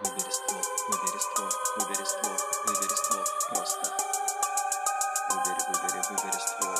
выбери ствол, выбери ствол, выбери ствол, выбери ствол, просто выбери ствол.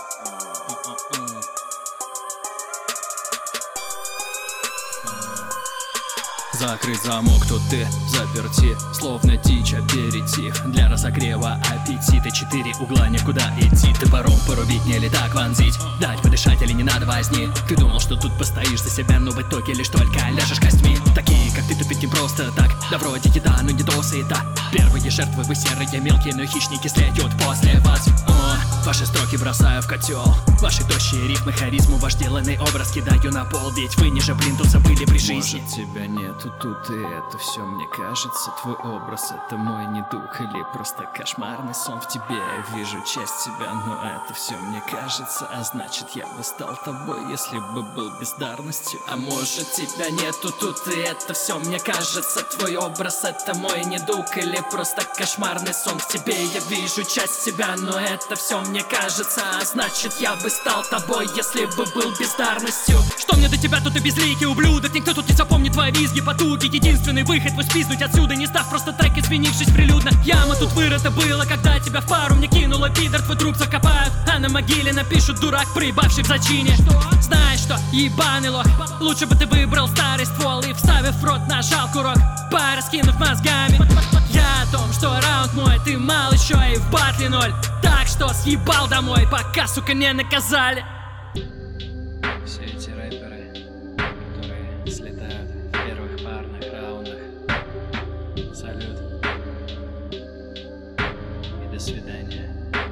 Закрыть замок, тут ты заперти, словно дичь аперитив. Для разогрева аппетита 4 угла, никуда идти. Ты пором порубить, не ли так вонзить? Дать подышать или не надо возни? Ты думал, что тут постоишь за себя, но в итоге лишь только ляжешь костьми. Такие, как ты, тупить не просто так. Да вроде еда, но не досыта. Первые жертвы вы серые, мелкие, но хищники слеют после вас. Ваши строки бросаю в котел, ваши тощие рифмы, харизму, ваш деланный образ кидаю на пол. Ведь вы ниже плинтуса были при жизни. Может, тебя нету тут, и это все мне кажется. Твой образ — это мой недуг или просто кошмарный сон в тебе. Я вижу часть тебя, но это все мне кажется. А значит, я бы стал тобой, если бы был бездарностью. А может, тебя нету тут, и это все мне кажется. Твой образ — это мой недуг или просто кошмарный сон в тебе. Я вижу часть тебя, но это все мне кажется. А значит, я бы стал тобой, если бы был бездарностью. Что мне до тебя, тут и безликий ублюдок. Никто тут не запомнит твои визги, потуги. Единственный выход твой спиздуть отсюда, не став просто трек, извинившись прилюдно. Яма тут вырыта была, когда тебя в пару мне кинула пидор. Твой труп закопают, а на могиле напишут дурак, проебавший в зачине. Знаешь что, ебаный лох, лучше бы ты выбрал старый ствол и, вставив в рот, нажал курок, пораскинув мозгами. Я о том, что раунд мой, ты мал еще и в батле 0. Так что съебал домой, пока, сука, не наказали. Все эти рэперы, которые слетают в первых парных раундах. Салют и до свидания.